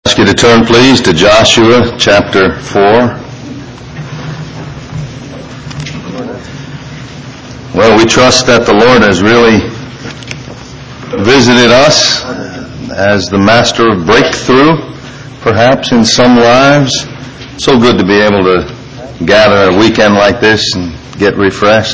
Ask you to turn, please, to Joshua chapter 4. Well, we trust that the Lord has really visited us as the master of breakthrough, perhaps in some lives. So good to be able to gather a weekend like this and get refreshed.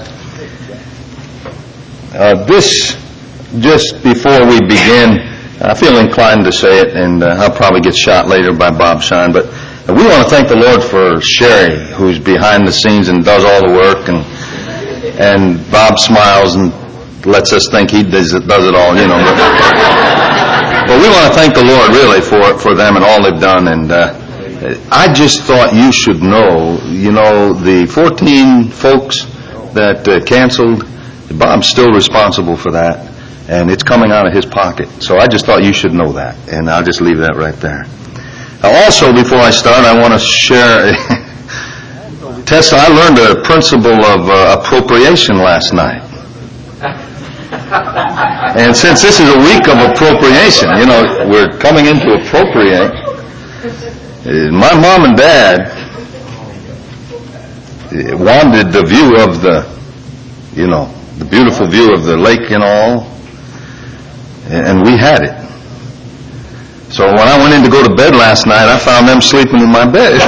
Just before we begin, I feel inclined to say it, and I'll probably get shot later by Bob Shine, but we want to thank the Lord for Sherry, who's behind the scenes and does all the work, and Bob smiles and lets us think he does it all, you know. But we want to thank the Lord, really, for them and all they've done, and I just thought you should know, the 14 folks that canceled, Bob's still responsible for that. And it's coming out of his pocket. So I just thought you should know that. And I'll just leave that right there. Also, before I start, I want to share Tessa, I learned a principle of appropriation last night. And since this is a week of appropriation, we're coming into appropriate. My mom and dad wanted the view of the beautiful view of the lake and all. And we had it. So when I went in to go to bed last night, I found them sleeping in my bed.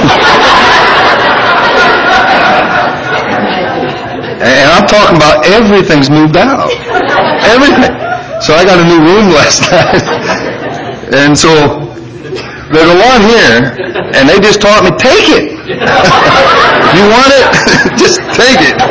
And I'm talking about everything's moved out. Everything. So I got a new room last night. And so there's a lot here, and they just taught me, take it. You want it? Just take it.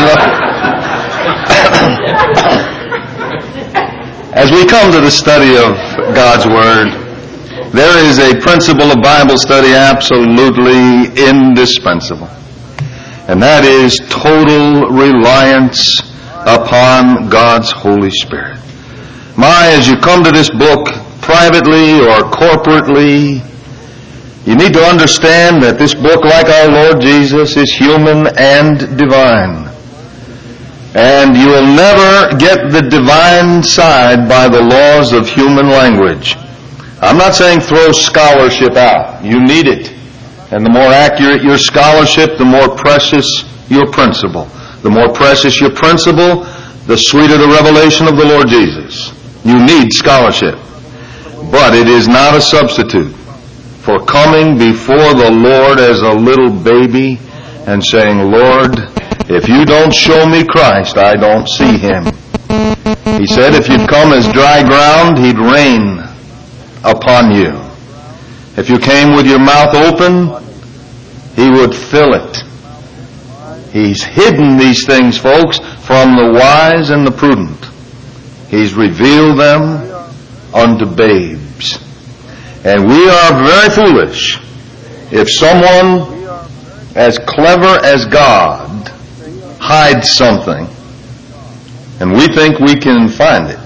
As we come to the study of God's Word, there is a principle of Bible study absolutely indispensable. And that is total reliance upon God's Holy Spirit. As you come to this book privately or corporately, you need to understand that this book, like our Lord Jesus, is human and divine. And you will never get the divine side by the laws of human language. I'm not saying throw scholarship out. You need it. And the more accurate your scholarship, the more precious your principle. The more precious your principle, the sweeter the revelation of the Lord Jesus. You need scholarship. But it is not a substitute for coming before the Lord as a little baby and saying, Lord, if you don't show me Christ, I don't see Him. He said if you'd come as dry ground, He'd rain upon you. If you came with your mouth open, He would fill it. He's hidden these things, folks, from the wise and the prudent. He's revealed them unto babes. And we are very foolish if someone as clever as God hides something, and we think we can find it.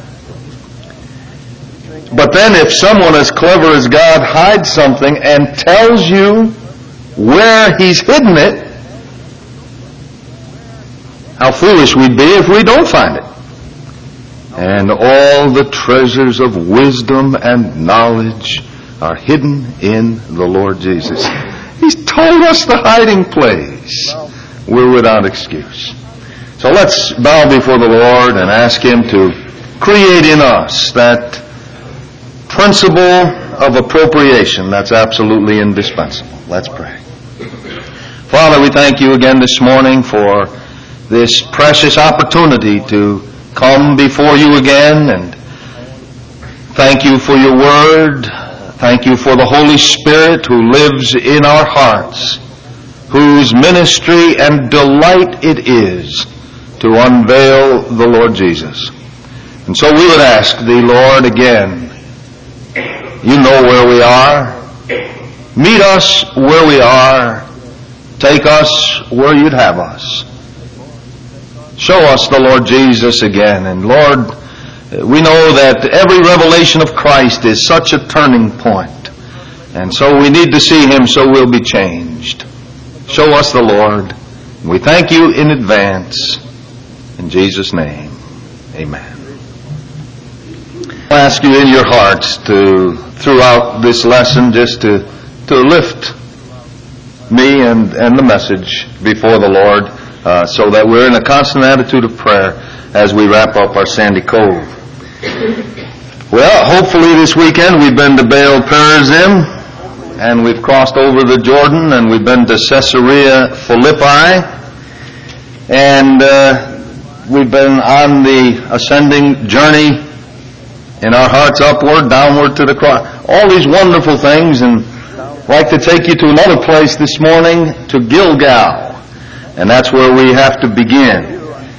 But then if someone as clever as God hides something and tells you where He's hidden it, how foolish we'd be if we don't find it. And all the treasures of wisdom and knowledge are hidden in the Lord Jesus. He's told us the hiding place. We're without excuse. So let's bow before the Lord and ask Him to create in us that principle of appropriation that's absolutely indispensable. Let's pray. Father, we thank You again this morning for this precious opportunity to come before You again, and thank You for Your Word. Thank You for the Holy Spirit who lives in our hearts, whose ministry and delight it is to unveil the Lord Jesus. And so we would ask Thee, Lord, again, You know where we are. Meet us where we are. Take us where You'd have us. Show us the Lord Jesus again. And Lord, we know that every revelation of Christ is such a turning point. And so we need to see Him so we'll be changed. Show us the Lord. We thank You in advance. In Jesus' name, amen. I ask you in your hearts to, throughout this lesson, just to lift me and the message before the Lord, so that we're in a constant attitude of prayer as we wrap up our Sandy Cove. Well, hopefully this weekend we've been to Baal Perazim, and we've crossed over the Jordan, and we've been to Caesarea Philippi, and we've been on the ascending journey in our hearts upward, downward to the cross. All these wonderful things, and I'd like to take you to another place this morning, to Gilgal, and that's where we have to begin.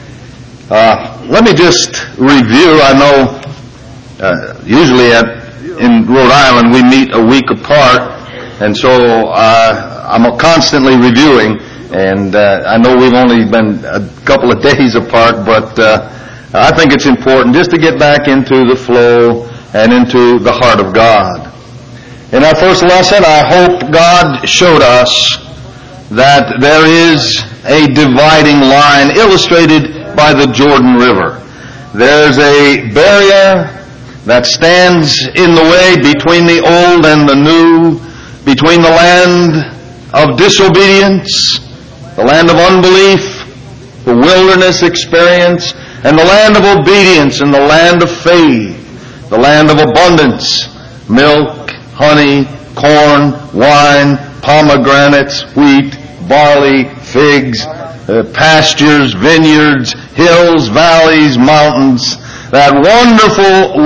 Let me just review. I know usually in Rhode Island we meet a week apart, and so I'm constantly reviewing, and I know we've only been a couple of days apart, but I think it's important just to get back into the flow and into the heart of God. In our first lesson, I hope God showed us that there is a dividing line illustrated by the Jordan River. There's a barrier that stands in the way between the old and the new, between the land of disobedience, the land of unbelief, the wilderness experience, and the land of obedience and the land of faith, the land of abundance, milk, honey, corn, wine, pomegranates, wheat, barley, figs, pastures, vineyards, hills, valleys, mountains, that wonderful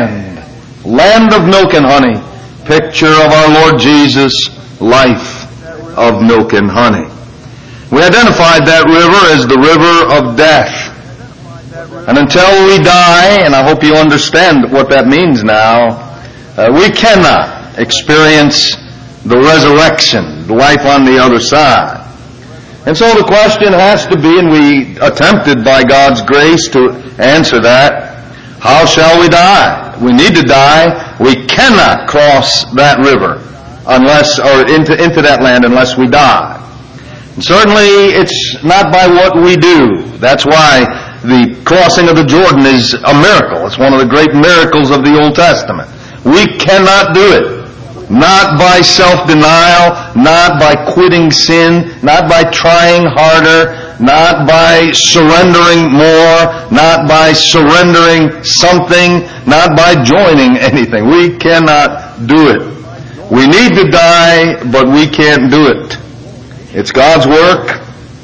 land of milk and honey, picture of our Lord Jesus' life of milk and honey. We identified that river as the river of death. And until we die, and I hope you understand what that means now, we cannot experience the resurrection, the life on the other side. And so the question has to be, and we attempted by God's grace to answer that, how shall we die? We need to die. We cannot cross that river unless, or into that land unless we die. And certainly it's not by what we do. That's why the crossing of the Jordan is a miracle. It's one of the great miracles of the Old Testament. We cannot do it. Not by self-denial, not by quitting sin, not by trying harder, not by surrendering more, not by surrendering something, not by joining anything. We cannot do it. We need to die, but we can't do it. It's God's work.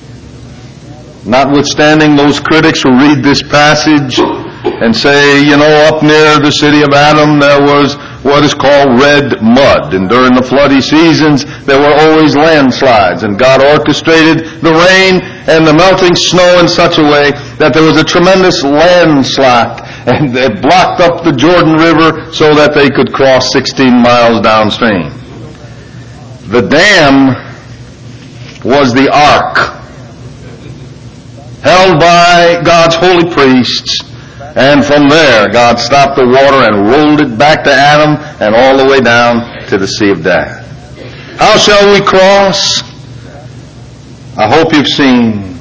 Notwithstanding those critics who read this passage and say, up near the city of Adam there was what is called red mud, and during the floody seasons there were always landslides, and God orchestrated the rain and the melting snow in such a way that there was a tremendous landslide, and it blocked up the Jordan River so that they could cross 16 miles downstream. The dam was the ark, held by God's holy priests, and from there God stopped the water and rolled it back to Adam and all the way down to the Sea of Death. How shall we cross? I hope you've seen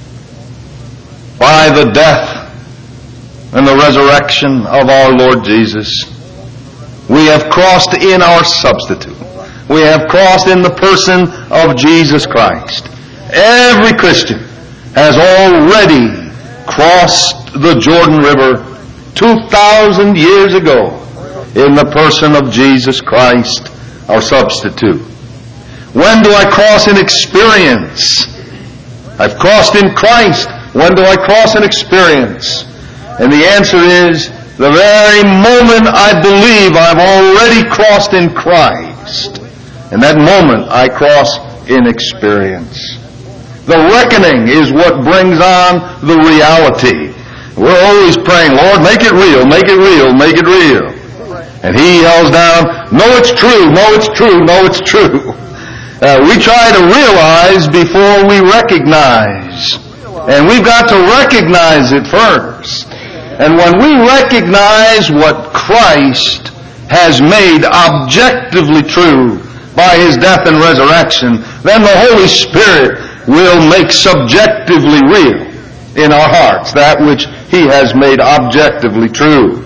by the death and the resurrection of our Lord Jesus, we have crossed in our substitute. We have crossed in the person of Jesus Christ. Every Christian has already crossed the Jordan River 2,000 years ago in the person of Jesus Christ, our substitute. When do I cross in experience? I've crossed in Christ. When do I cross in experience? And the answer is, the very moment I believe I've already crossed in Christ. And that moment I cross in experience. The reckoning is what brings on the reality. We're always praying, Lord, make it real, make it real, make it real. And He yells down, no, it's true, no, it's true, no, it's true. We try to realize before we recognize. And we've got to recognize it first. And when we recognize what Christ has made objectively true by His death and resurrection, then the Holy Spirit will make subjectively real in our hearts that which He has made objectively true.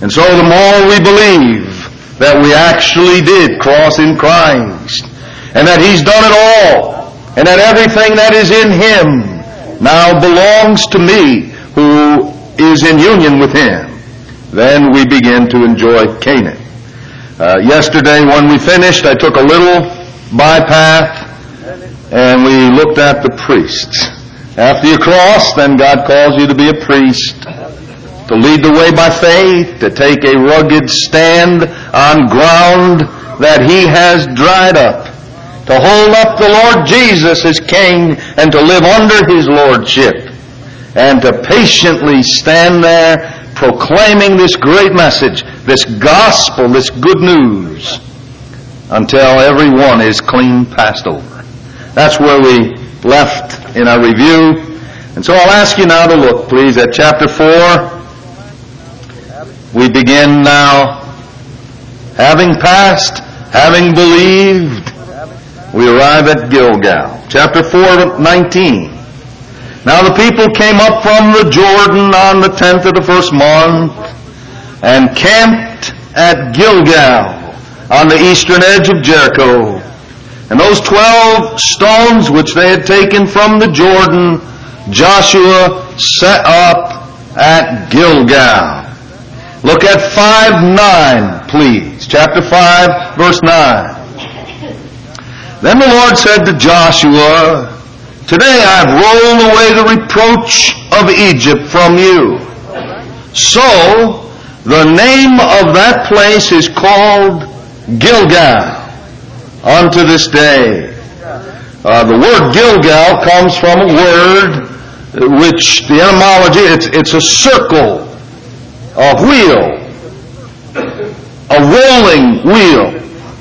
And so the more we believe that we actually did cross in Christ, and that He's done it all, and that everything that is in Him now belongs to me who is in union with Him, then we begin to enjoy Canaan. Yesterday when we finished, I took a little bypath and we looked at the priests. After you cross, then God calls you to be a priest, to lead the way by faith, to take a rugged stand on ground that He has dried up, to hold up the Lord Jesus as King and to live under His lordship, and to patiently stand there proclaiming this great message, this gospel, this good news, until everyone is clean passed over. That's where we left in our review. And so I'll ask you now to look, please, at chapter 4. We begin now, having passed, having believed, we arrive at Gilgal. Chapter 4:19. Now the people came up from the Jordan on the 10th of the first month and camped at Gilgal on the eastern edge of Jericho. And those 12 stones which they had taken from the Jordan, Joshua set up at Gilgal. Look at 5:9, please. Chapter 5, verse 9. Then the Lord said to Joshua, "Today I have rolled away the reproach of Egypt from you." So, the name of that place is called Gilgal unto this day. The word Gilgal comes from a word which, the etymology, it's a circle, a wheel, a rolling wheel.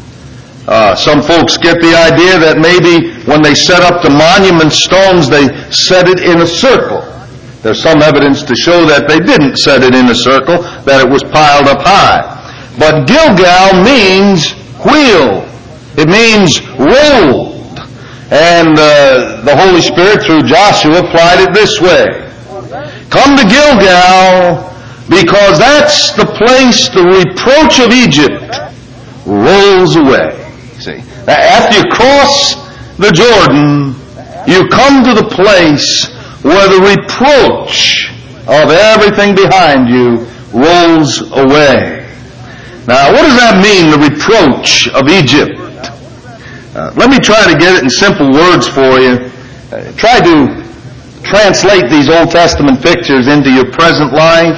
Some folks get the idea that maybe when they set up the monument stones, they set it in a circle. There's some evidence to show that they didn't set it in a circle, that it was piled up high. But Gilgal means wheel. It means rolled. And the Holy Spirit, through Joshua, applied it this way. Come to Gilgal, because that's the place the reproach of Egypt rolls away. See, after you cross the Jordan, you come to the place where the reproach of everything behind you rolls away. Now, what does that mean, the reproach of Egypt? Let me try to get it in simple words for you. Try to translate these Old Testament pictures into your present life.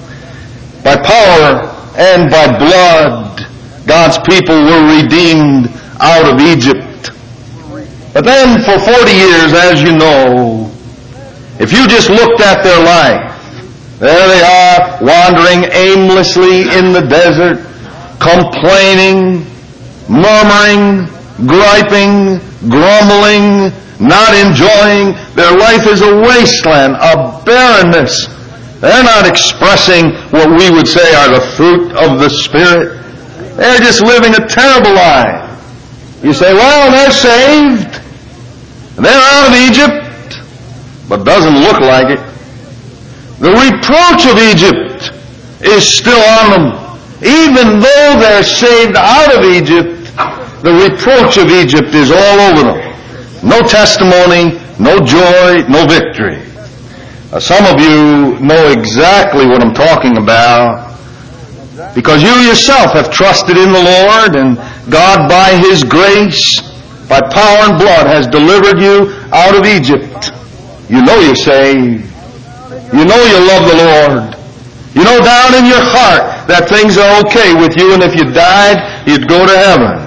By power and by blood, God's people were redeemed out of Egypt. But then for 40 years, as you know, if you just looked at their life, there they are wandering aimlessly in the desert, complaining, murmuring, griping, grumbling, not enjoying. Their life is a wasteland, a barrenness. They're not expressing what we would say are the fruit of the Spirit. They're just living a terrible life. You say, well, they're saved. They're out of Egypt, but doesn't look like it. The reproach of Egypt is still on them. Even though they're saved out of Egypt, the reproach of Egypt is all over them. No testimony, no joy, no victory. Some of you know exactly what I'm talking about, because you yourself have trusted in the Lord, and God, by His grace, by power and blood, has delivered you out of Egypt. You know you're saved. You know you love the Lord. You know down in your heart that things are okay with you, and if you died, you'd go to heaven.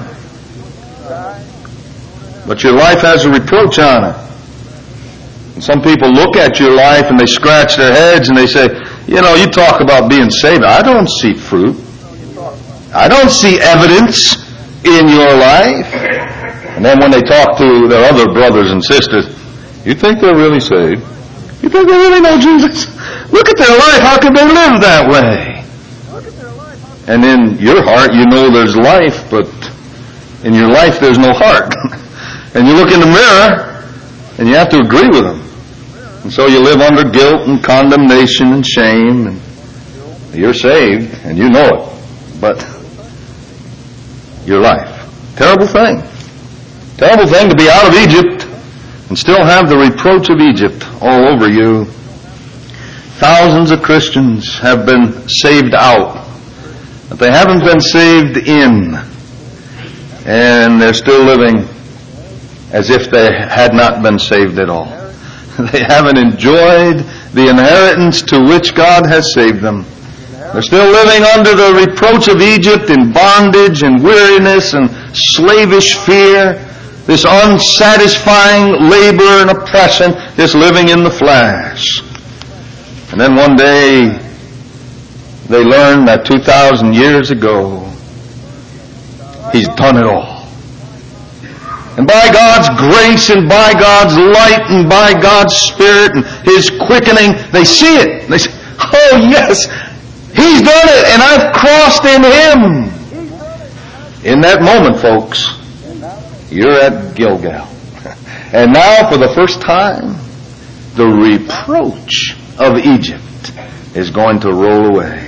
But your life has a reproach on it. And some people look at your life and they scratch their heads and they say, you know, you talk about being saved. I don't see fruit. I don't see evidence in your life. And then when they talk to their other brothers and sisters, you think they're really saved? You think they really know Jesus? Look at their life. How can they live that way? And in your heart, you know there's life, but in your life there's no heart. And you look in the mirror, and you have to agree with them. And so you live under guilt and condemnation and shame. And You're saved, and you know it. But your life. Terrible thing. Terrible thing to be out of Egypt and still have the reproach of Egypt all over you. Thousands of Christians have been saved out, but they haven't been saved in. And they're still living as if they had not been saved at all. They haven't enjoyed the inheritance to which God has saved them. They're still living under the reproach of Egypt in bondage and weariness and slavish fear, this unsatisfying labor and oppression, this living in the flesh. And then one day they learn that 2,000 years ago, He's done it all. And by God's grace and by God's light and by God's Spirit and His quickening, they see it. They say, oh yes, He's done it and I've crossed in Him. In that moment, folks, you're at Gilgal. And now for the first time, the reproach of Egypt is going to roll away.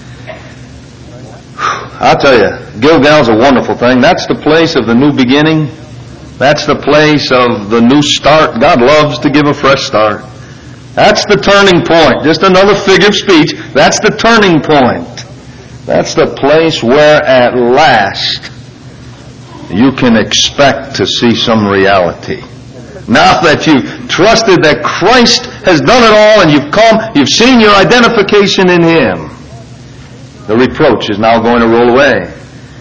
I'll tell you, Gilgal's a wonderful thing. That's the place of the new beginning. That's the place of the new start. God loves to give a fresh start. That's the turning point. Just another figure of speech. That's the turning point. That's the place where at last you can expect to see some reality. Now that you've trusted that Christ has done it all and you've come, you've seen your identification in Him, the reproach is now going to roll away.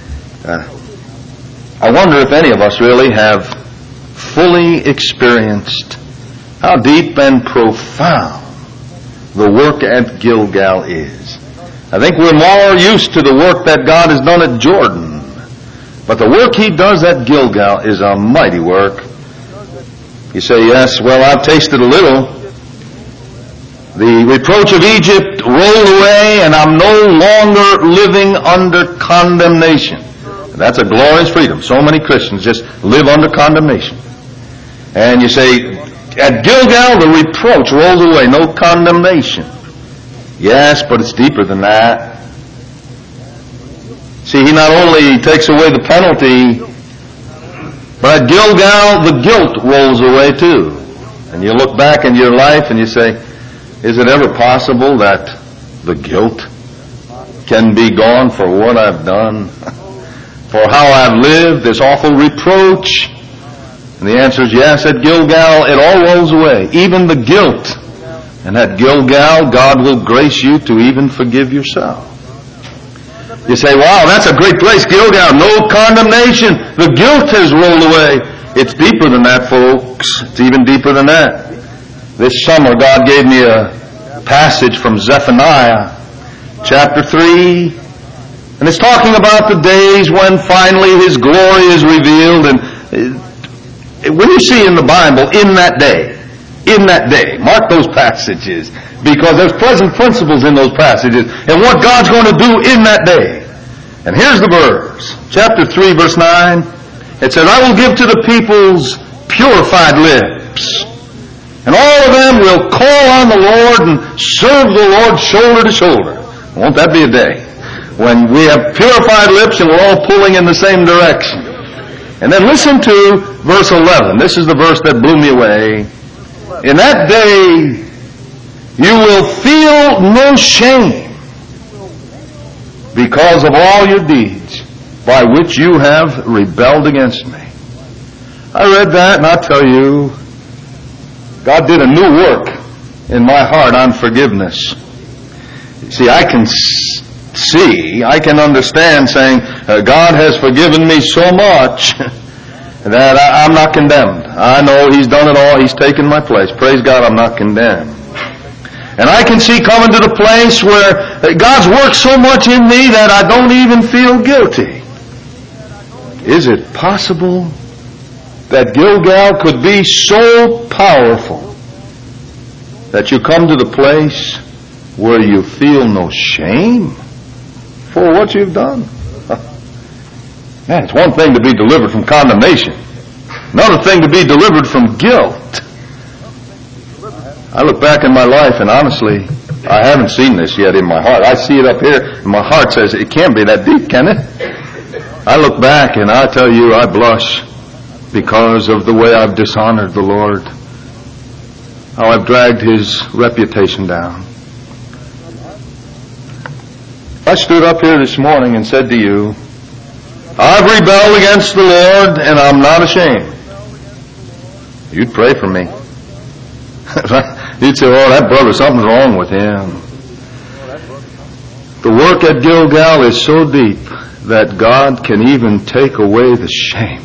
I wonder if any of us really have fully experienced how deep and profound the work at Gilgal is. I think we're more used to the work that God has done at Jordan, but the work He does at Gilgal is a mighty work. You say, yes, well, I've tasted a little. The reproach of Egypt rolled away, and I'm no longer living under condemnation. That's a glorious freedom. So many Christians just live under condemnation. And you say, at Gilgal, the reproach rolls away, no condemnation. Yes, but it's deeper than that. See, He not only takes away the penalty, but at Gilgal, the guilt rolls away too. And you look back in your life and you say, is it ever possible that the guilt can be gone for what I've done? For how I've lived, this awful reproach? And the answer is yes, at Gilgal it all rolls away, even the guilt. And at Gilgal, God will grace you to even forgive yourself. You say, wow, that's a great place, Gilgal, no condemnation. The guilt has rolled away. It's deeper than that, folks. It's even deeper than that. This summer, God gave me a passage from Zephaniah, chapter 3. And it's talking about the days when finally His glory is revealed. And when you see in the Bible, in that day, mark those passages, because there's present principles in those passages and what God's going to do in that day. And here's the verse, chapter 3, verse 9. It says, I will give to the peoples purified lips, and all of them will call on the Lord and serve the Lord shoulder to shoulder. Won't that be a day when we have purified lips and we're all pulling in the same direction? And then listen to verse 11. This is the verse that blew me away. In that day, you will feel no shame because of all your deeds by which you have rebelled against me. I read that and I tell you, God did a new work in my heart on forgiveness. See, I can understand saying, God has forgiven me so much that I'm not condemned. I know He's done it all. He's taken my place. Praise God, I'm not condemned. And I can see coming to the place where God's worked so much in me that I don't even feel guilty. Is it possible that Gilgal could be so powerful that you come to the place where you feel no shame for what you've done? Man, it's one thing to be delivered from condemnation, another thing to be delivered from guilt. I look back in my life and honestly, I haven't seen this yet in my heart. I see it up here, and my heart says, it can't be that deep, can it? I look back, and I tell you, I blush because of the way I've dishonored the Lord, how I've dragged His reputation down. I stood up here this morning and said to you, I've rebelled against the Lord, and I'm not ashamed. You'd pray for me. You'd say, oh, that brother, something's wrong with him. The work at Gilgal is so deep that God can even take away the shame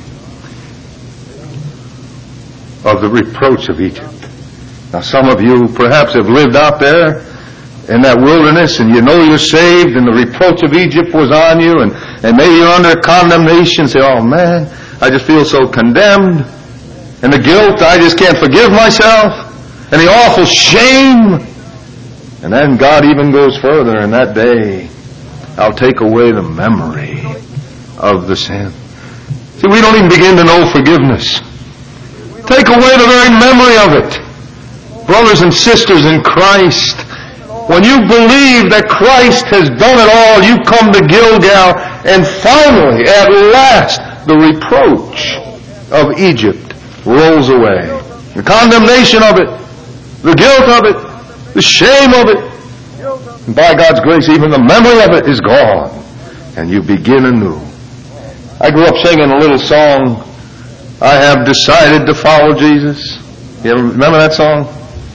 of the reproach of Egypt. Now, some of you perhaps have lived out there in that wilderness, and you know you're saved, and the reproach of Egypt was on you, and maybe you're under condemnation. Say, oh man, I just feel so condemned, and the guilt, I just can't forgive myself, and the awful shame. And then God even goes further, in that day, I'll take away the memory of the sin. See, we don't even begin to know forgiveness. Take away the very memory of it. Brothers and sisters in Christ, when you believe that Christ has done it all, you come to Gilgal, and finally, at last, the reproach of Egypt rolls away. The condemnation of it, the guilt of it, the shame of it, and by God's grace, even the memory of it is gone, and you begin anew. I grew up singing a little song, I have decided to follow Jesus. You ever remember that song?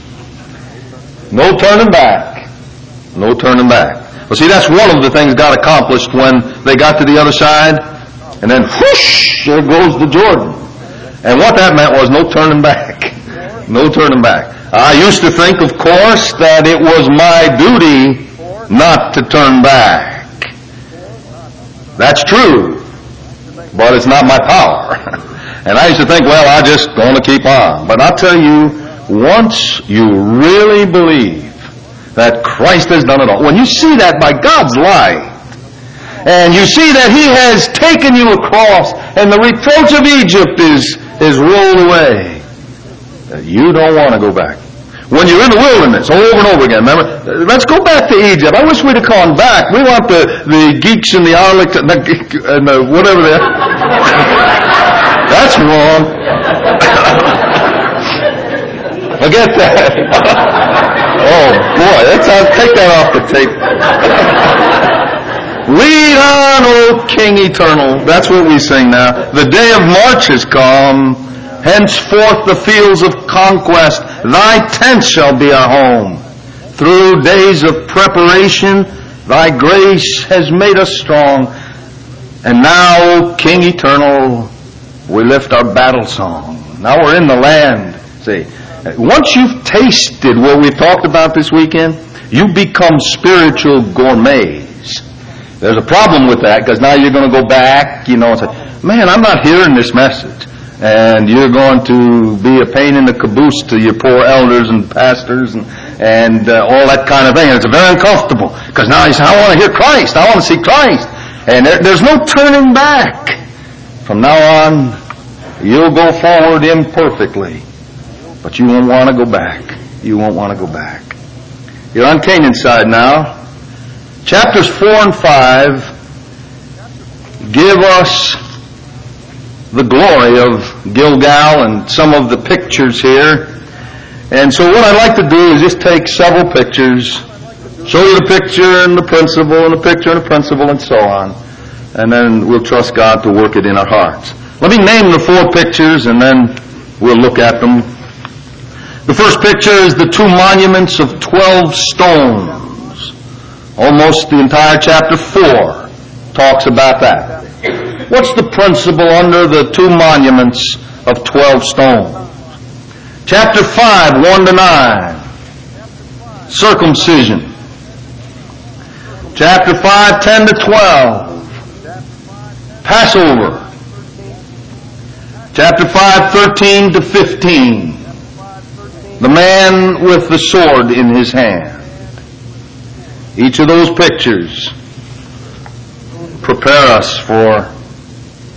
No turning back. No turning back. Well, see, that's one of the things God accomplished when they got to the other side. And then, whoosh, there goes the Jordan. And what that meant was no turning back. No turning back. I used to think, of course, that it was my duty not to turn back. That's true. But it's not my power. And I used to think, well, I'm just going to keep on. But I'll tell you, once you really believe that Christ has done it all, when you see that by God's light, and you see that He has taken you across, and the reproach of Egypt is rolled away, you don't want to go back. When you're in the wilderness, over and over again, remember, let's go back to Egypt. I wish we'd have gone back. We want the geeks and the harlots and the whatever they are. That's wrong. Forget that. Oh boy, take that off the tape. Lead on, O King Eternal. That's what we sing now. The day of March has come. Henceforth the fields of conquest, thy tent shall be our home. Through days of preparation, thy grace has made us strong. And now, O King Eternal, we lift our battle song. Now we're in the land. See, once you've tasted what we talked about this weekend, you become spiritual gourmets. There's a problem with that, because now you're going to go back, and say, man, I'm not hearing this message. And you're going to be a pain in the caboose to your poor elders and pastors and all that kind of thing. And it's very uncomfortable, because now you say, I want to hear Christ. I want to see Christ. And there's no turning back. From now on, you'll go forward imperfectly, but you won't want to go back. You won't want to go back. You're on Canaan's side now. Chapters 4 and 5 give us the glory of Gilgal and some of the pictures here. And so what I'd like to do is just take several pictures, show you the picture and the principle and the picture and the principle and so on. And then we'll trust God to work it in our hearts. Let me name the 4 pictures and then we'll look at them. The first picture is the 2 monuments of 12 stones. Almost the entire chapter 4 talks about that. What's the principle under the 2 monuments of 12 stones? Chapter 5, 1 to 9, circumcision. Chapter 5, 10 to 12, Passover. Chapter 5, 13 to 15, the man with the sword in his hand. Each of those pictures prepare us for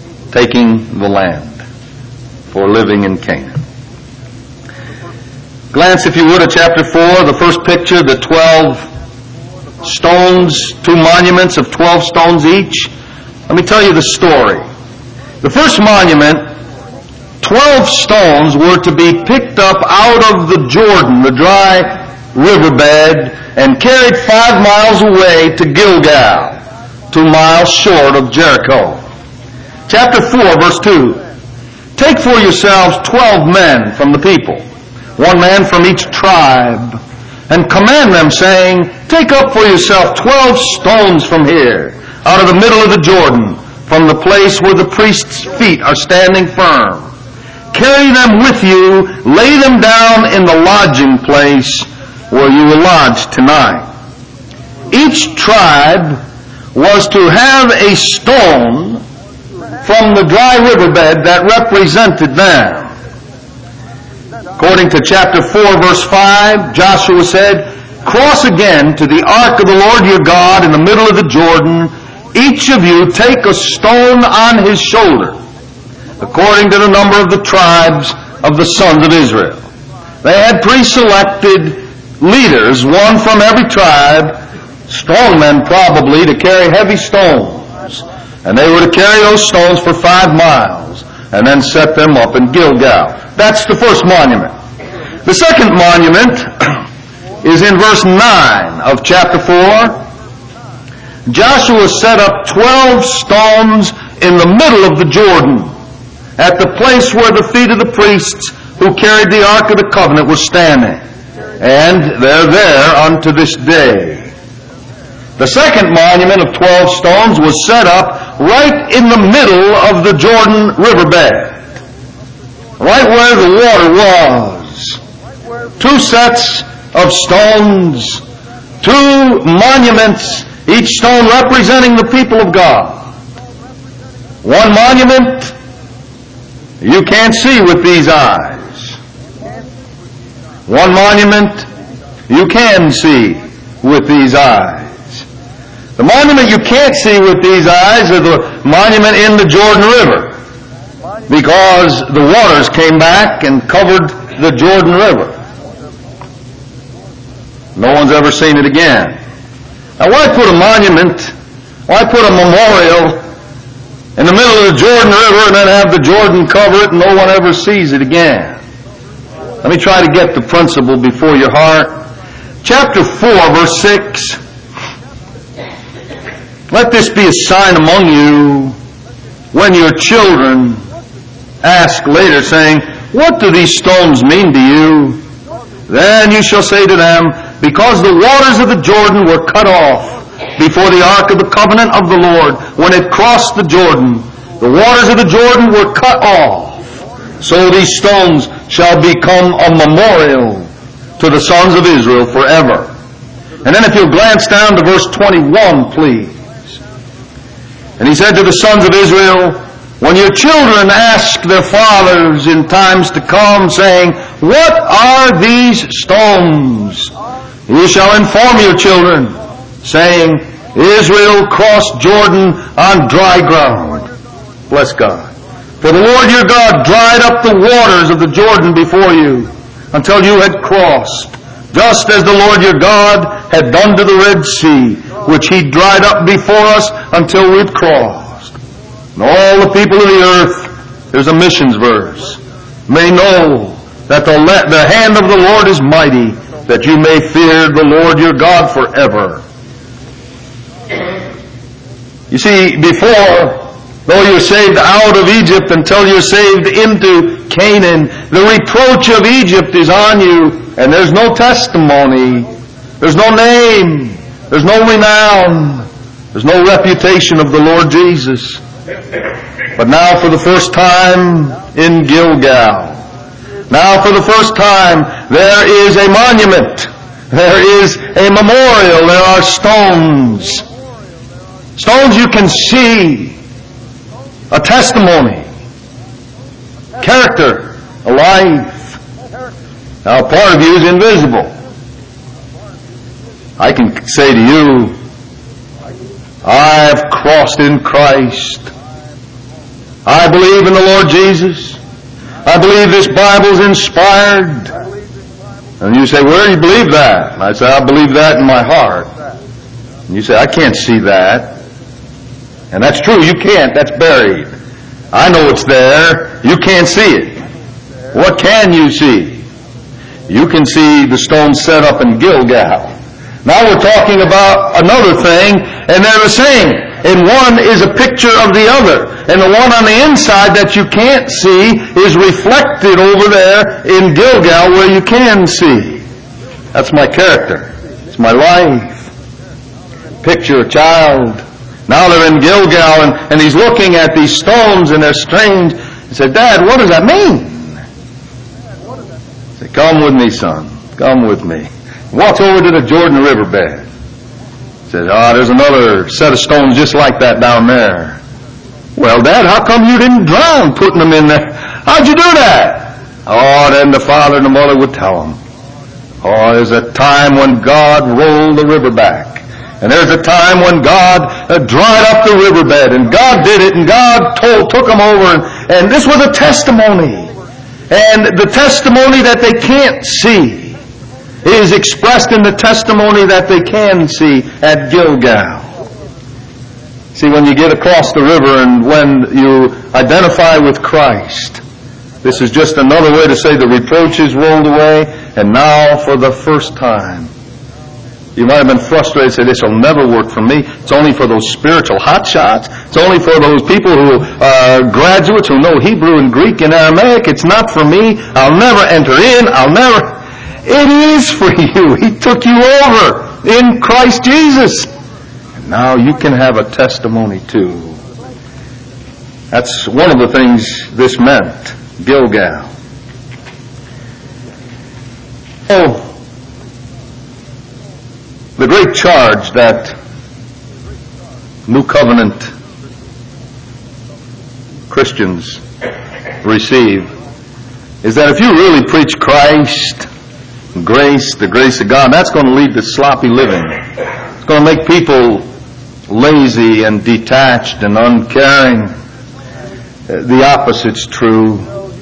taking the land, for living in Canaan. Glance, if you would, at chapter 4, the first picture, the 12 stones, 2 monuments of 12 stones each. Let me tell you the story. The first monument, 12 stones were to be picked up out of the Jordan, the dry riverbed, and carried 5 miles away to Gilgal, 2 miles short of Jericho. Chapter 4, verse 2. Take for yourselves 12 men from the people, 1 man from each tribe, and command them, saying, take up for yourself 12 stones from here, out of the middle of the Jordan, from the place where the priest's feet are standing firm. Carry them with you, lay them down in the lodging place where you will lodge tonight. Each tribe was to have a stone from the dry riverbed that represented them. According to chapter 4, verse 5, Joshua said, cross again to the ark of the Lord your God in the middle of the Jordan. Each of you take a stone on his shoulder, according to the number of the tribes of the sons of Israel. They had pre-selected leaders, 1 from every tribe, strong men probably, to carry heavy stones. And they were to carry those stones for 5 miles and then set them up in Gilgal. That's the first monument. The second monument is in verse 9 of chapter 4. Joshua set up 12 stones in the middle of the Jordan, at the place where the feet of the priests who carried the Ark of the Covenant were standing. And they're there unto this day. The second monument of 12 stones was set up right in the middle of the Jordan riverbed, right where the water was. 2 sets of stones, 2 monuments, each stone representing the people of God. 1 monument you can't see with these eyes. 1 monument you can see with these eyes. The monument you can't see with these eyes is the monument in the Jordan River, because the waters came back and covered the Jordan River. No one's ever seen it again. Now, why put a monument, why put a memorial in the middle of the Jordan River and then have the Jordan cover it and no one ever sees it again? Let me try to get the principle before your heart. Chapter 4, verse 6. Let this be a sign among you when your children ask later, saying, what do these stones mean to you? Then you shall say to them, because the waters of the Jordan were cut off before the ark of the covenant of the Lord, when it crossed the Jordan, the waters of the Jordan were cut off. So these stones shall become a memorial to the sons of Israel forever. And then if you'll glance down to verse 21, please. And he said to the sons of Israel, when your children ask their fathers in times to come, saying, what are these stones? You shall inform your children, saying, Israel crossed Jordan on dry ground. Bless God. For the Lord your God dried up the waters of the Jordan before you, until you had crossed, just as the Lord your God had done to the Red Sea, which he dried up before us until we had crossed. And all the people of the earth, there's a missions verse, may know that the hand of the Lord is mighty, that you may fear the Lord your God forever. You see, before, though you're saved out of Egypt until you're saved into Canaan, the reproach of Egypt is on you, and there's no testimony, there's no name, there's no renown, there's no reputation of the Lord Jesus. But now for the first time in Gilgal, now for the first time there is a monument, there is a memorial, there are stones. Stones you can see, a testimony, character, a life. Now part of you is invisible. I can say to you, I have crossed in Christ. I believe in the Lord Jesus. I believe this Bible is inspired. And you say, where do you believe that? And I say, I believe that in my heart. And you say, I can't see that. And that's true, you can't. That's buried. I know it's there. You can't see it. What can you see? You can see the stone set up in Gilgal. Now we're talking about another thing, and they're the same. And one is a picture of the other. And the one on the inside that you can't see is reflected over there in Gilgal where you can see. That's my character. It's my life. Picture a child. Now they're in Gilgal, and he's looking at these stones, and they're strange. He said, Dad, what does that mean? He said, come with me, son. Come with me. Walks over to the Jordan riverbed. Says, there's another set of stones just like that down there. Well, Dad, how come you didn't drown putting them in there? How'd you do that? Then the father and the mother would tell him. There's a time when God rolled the river back. And there's a time when God dried up the riverbed. And God did it, and God took them over. And this was a testimony. And the testimony that they can't see is expressed in the testimony that they can see at Gilgal. See, when you get across the river and when you identify with Christ, this is just another way to say the reproach is rolled away, and now for the first time. You might have been frustrated and say, this will never work for me. It's only for those spiritual hotshots. It's only for those people who are graduates who know Hebrew and Greek and Aramaic. It's not for me. I'll never enter in. It is for you. He took you over in Christ Jesus. And now you can have a testimony too. That's one of the things this meant. Gilgal. The great charge that New Covenant Christians receive is that if you really preach Christ, grace, the grace of God, that's going to lead to sloppy living. It's going to make people lazy and detached and uncaring. The opposite's true.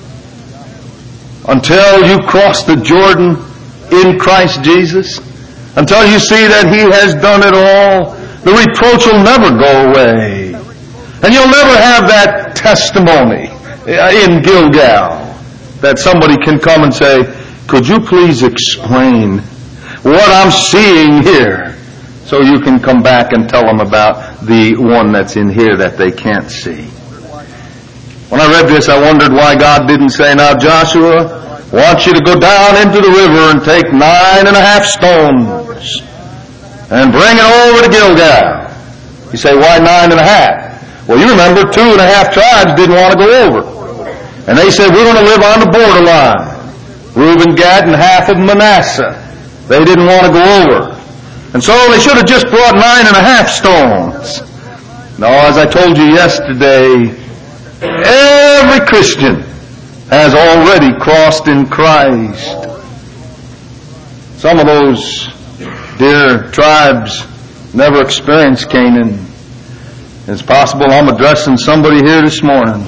Until you cross the Jordan in Christ Jesus, until you see that He has done it all, the reproach will never go away. And you'll never have that testimony in Gilgal that somebody can come and say, could you please explain what I'm seeing here? So you can come back and tell them about the one that's in here that they can't see. When I read this, I wondered why God didn't say, now Joshua, I want you to go down into the river and take 9.5 stones and bring it over to Gilgal. You say, why 9.5? Well, you remember 2.5 tribes didn't want to go over. And they said, we're going to live on the borderline. Reuben, Gad, and half of Manasseh. They didn't want to go over. And so they should have just brought 9.5 stones. Now, as I told you yesterday, every Christian has already crossed in Christ. Some of those dear tribes never experienced Canaan. It's possible I'm addressing somebody here this morning.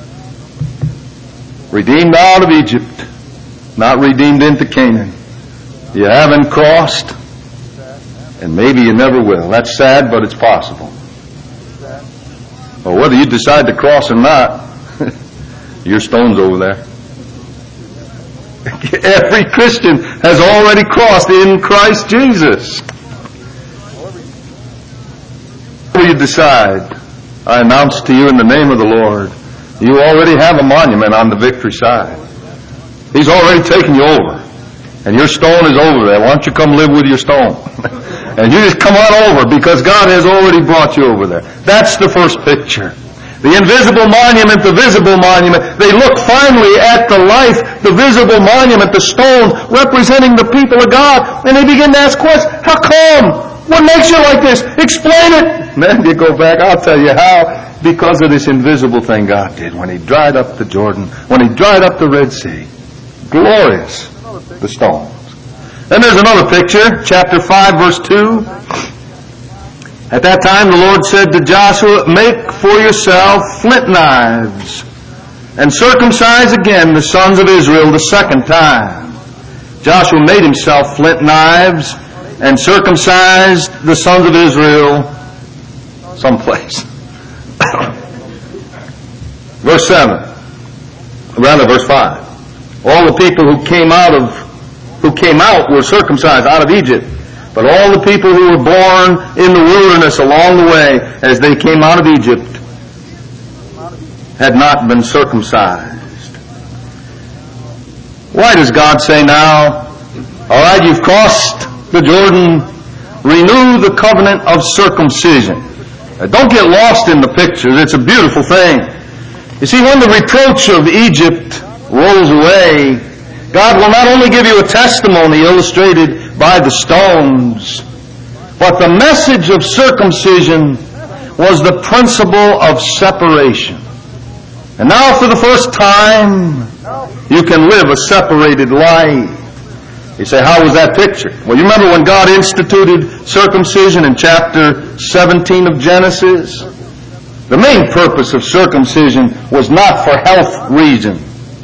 Redeemed out of Egypt, not redeemed into Canaan. You haven't crossed, and maybe you never will. That's sad, but it's possible. Well, whether you decide to cross or not, your stone's over there. Every Christian has already crossed in Christ Jesus. Whatever you decide, I announce to you in the name of the Lord, you already have a monument on the victory side. He's already taken you over. And your stone is over there. Why don't you come live with your stone? And you just come on over because God has already brought you over there. That's the first picture. The invisible monument, the visible monument. They look finally at the life, the visible monument, the stone representing the people of God. And they begin to ask questions. How come? What makes you like this? Explain it. And then you go back, I'll tell you how. Because of this invisible thing God did when He dried up the Jordan, when He dried up the Red Sea. Glorious, the stones. Then there's another picture, chapter 5, verse 2. At that time the Lord said to Joshua, make for yourself flint knives, and circumcise again the sons of Israel the second time. Joshua made himself flint knives and circumcised the sons of Israel someplace. Verse 5. All the people who came out were circumcised out of Egypt. But all the people who were born in the wilderness along the way as they came out of Egypt had not been circumcised. Why does God say now, all right, you've crossed the Jordan, renew the covenant of circumcision? Don't get lost in the picture. It's a beautiful thing. You see, when the reproach of Egypt rolls away, God will not only give you a testimony illustrated by the stones, but the message of circumcision was the principle of separation. And now for the first time, you can live a separated life. You say, how was that picture? Well, you remember when God instituted circumcision in chapter 17 of Genesis? The main purpose of circumcision was not for health reasons.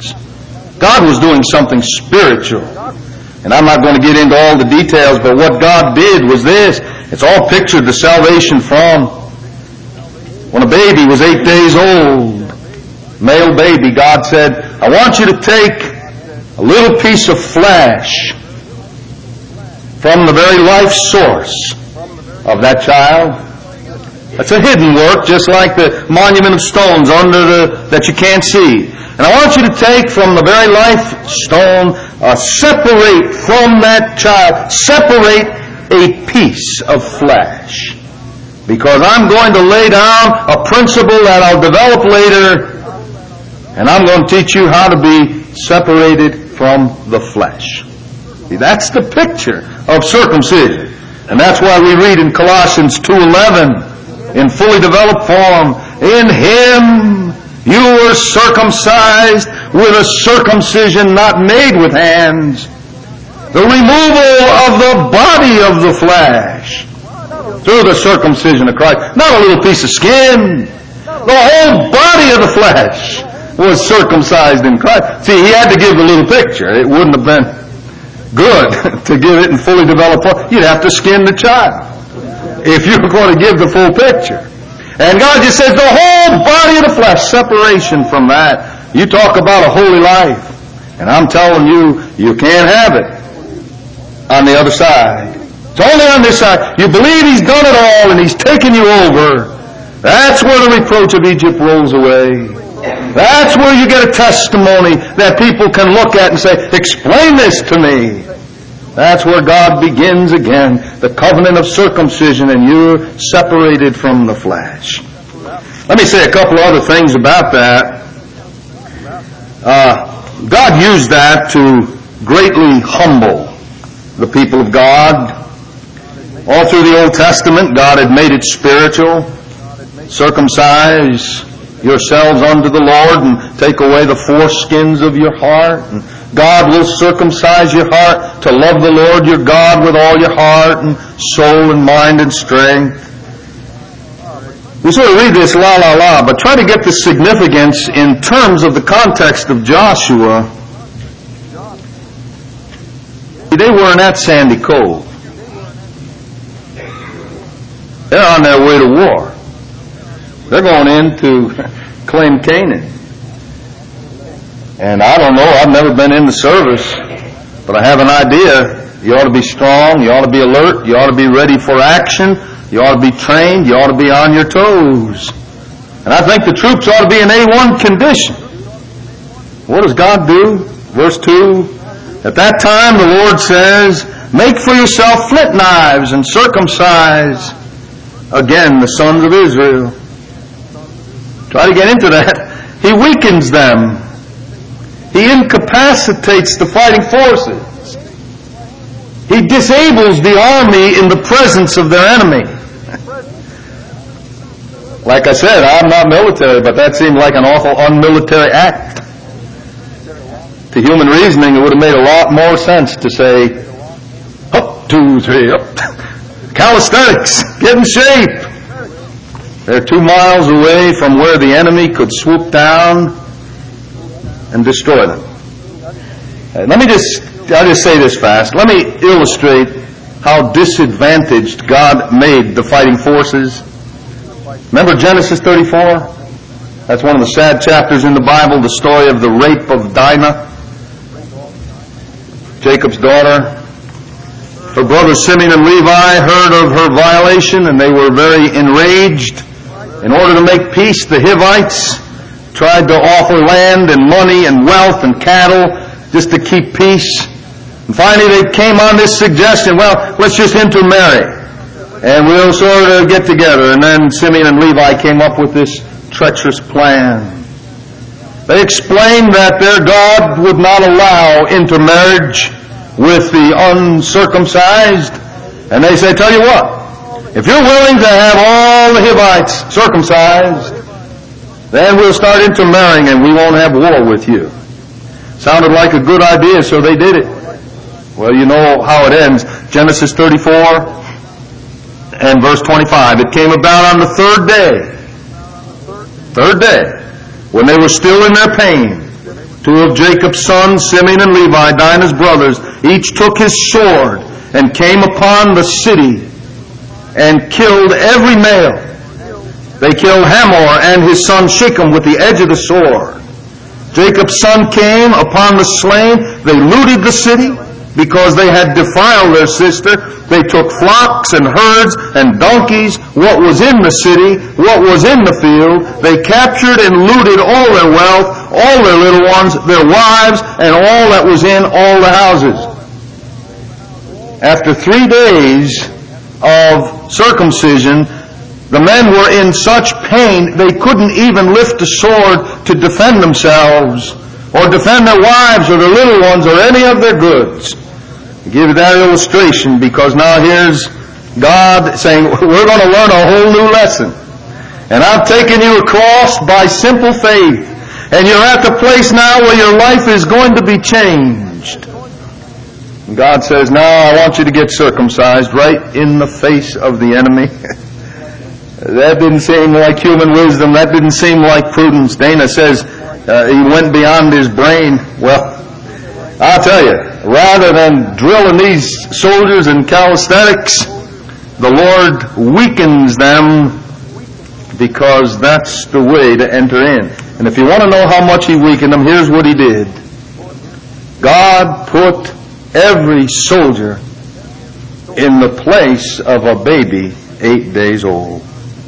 God was doing something spiritual. And I'm not going to get into all the details, but what God did was this. It's all pictured the salvation from when a baby was 8 days old. Male baby, God said, I want you to take a little piece of flesh from the very life source of that child. That's a hidden work, just like the monument of stones that you can't see. And I want you to take from the very life stone, separate from that child, separate a piece of flesh. Because I'm going to lay down a principle that I'll develop later, and I'm going to teach you how to be separated from the flesh. See, that's the picture of circumcision. And that's why we read in Colossians 2:11, in fully developed form, in Him you were circumcised with a circumcision not made with hands, the removal of the body of the flesh through the circumcision of Christ. Not a little piece of skin. The whole body of the flesh was circumcised in Christ. See, he had to give the little picture. It wouldn't have been good to give it in fully developed form. You'd have to skin the child if you were going to give the full picture. And God just says the whole body of the flesh, separation from that. You talk about a holy life. And I'm telling you, you can't have it on the other side. It's only on this side. You believe He's done it all and He's taken you over. That's where the reproach of Egypt rolls away. That's where you get a testimony that people can look at and say, explain this to me. That's where God begins again, the covenant of circumcision, and you're separated from the flesh. Let me say a couple other things about that. God used that to greatly humble the people of God. All through the Old Testament, God had made it spiritual. Circumcise yourselves unto the Lord and take away the foreskins of your heart. And God will circumcise your heart to love the Lord your God with all your heart and soul and mind and strength. We sort of read this but try to get the significance in terms of the context of Joshua. They were in that sandy cove. They're on their way to war. They're going in to claim Canaan. And I don't know, I've never been in the service, but I have an idea. You ought to be strong, you ought to be alert, you ought to be ready for action, you ought to be trained, you ought to be on your toes. And I think the troops ought to be in A1 condition. What does God do? Verse 2, at that time the Lord says, make for yourself flint knives and circumcise again the sons of Israel. Try to get into that. He weakens them. He incapacitates the fighting forces. He disables the army in the presence of their enemy. Like I said, I'm not military, but that seemed like an awful unmilitary act. To human reasoning, it would have made a lot more sense to say, up, 2, 3, up. Calisthenics, get in shape. They're 2 miles away from where the enemy could swoop down and destroy them. Let me just I'll just say this fast. Let me illustrate how disadvantaged God made the fighting forces. Remember Genesis 34? That's one of the sad chapters in the Bible, the story of the rape of Dinah, Jacob's daughter. Her brothers Simeon and Levi heard of her violation, and they were very enraged. In order to make peace, the Hivites tried to offer land and money and wealth and cattle just to keep peace. And finally they came on this suggestion, well, let's just intermarry, and we'll sort of get together. And then Simeon and Levi came up with this treacherous plan. They explained that their God would not allow intermarriage with the uncircumcised. And they said, tell you what, if you're willing to have all the Hivites circumcised, then we'll start intermarrying and we won't have war with you. Sounded like a good idea, so they did it. Well, you know how it ends. Genesis 34 and verse 25. It came about on the third day, when they were still in their pain, two of Jacob's sons, Simeon and Levi, Dinah's brothers, each took his sword and came upon the city and killed every male. They killed Hamor and his son Shechem with the edge of the sword. Jacob's son came upon the slain. They looted the city because they had defiled their sister. They took flocks and herds and donkeys, what was in the city, what was in the field. They captured and looted all their wealth, all their little ones, their wives, and all that was in all the houses. After 3 days of circumcision, the men were in such pain they couldn't even lift a sword to defend themselves or defend their wives or their little ones or any of their goods. I give you that illustration because now here's God saying, we're going to learn a whole new lesson. And I've taken you across by simple faith. And you're at the place now where your life is going to be changed. And God says, now I want you to get circumcised right in the face of the enemy. That didn't seem like human wisdom. That didn't seem like prudence. Dana says he went beyond his brain. Well, I'll tell you, rather than drilling these soldiers in calisthenics, the Lord weakens them because that's the way to enter in. And if you want to know how much He weakened them, here's what He did. God put every soldier in the place of a baby 8 days old.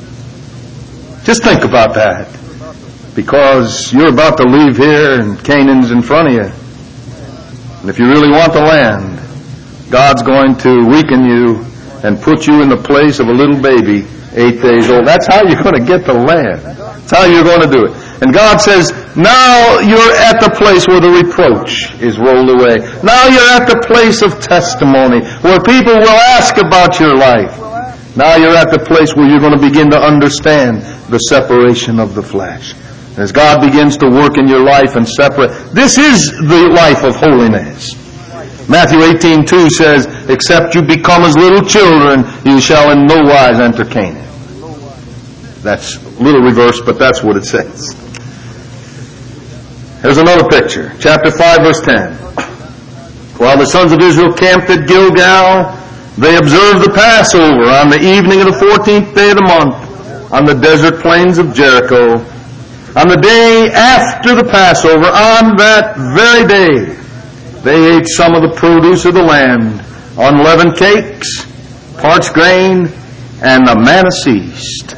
Just think about that. Because you're about to leave here and Canaan's in front of you. And if you really want the land, God's going to weaken you and put you in the place of a little baby 8 days old. That's how you're going to get the land. That's how you're going to do it. And God says, now you're at the place where the reproach is rolled away. Now you're at the place of testimony, where people will ask about your life. Now you're at the place where you're going to begin to understand the separation of the flesh. As God begins to work in your life and separate, this is the life of holiness. Matthew 18:2 says, except you become as little children, you shall in no wise enter Canaan. That's a little reverse, but that's what it says. Here's another picture. Chapter 5, verse 10. While the sons of Israel camped at Gilgal, they observed the Passover on the evening of the 14th day of the month on the desert plains of Jericho. On the day after the Passover, on that very day, they ate some of the produce of the land, unleavened cakes, parched grain, and the manna ceased.